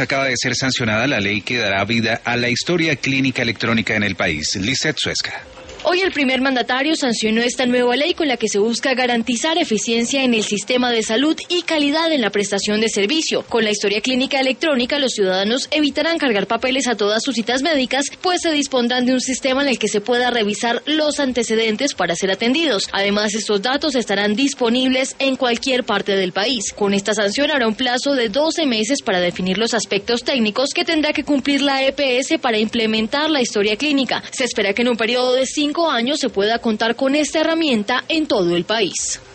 Acaba de ser sancionada la ley que dará vida a la historia clínica electrónica en el país. Lizeth Suezca. Hoy el primer mandatario sancionó esta nueva ley con la que se busca garantizar eficiencia en el sistema de salud y calidad en la prestación de servicio. Con la historia clínica electrónica, los ciudadanos evitarán cargar papeles a todas sus citas médicas, pues se dispondrán de un sistema en el que se pueda revisar los antecedentes para ser atendidos. Además, estos datos estarán disponibles en cualquier parte del país. Con esta sanción habrá un plazo de 12 meses para definir los aspectos técnicos que tendrá que cumplir la EPS para implementar la historia clínica. Se espera que en un periodo de 5 años se pueda contar con esta herramienta en todo el país.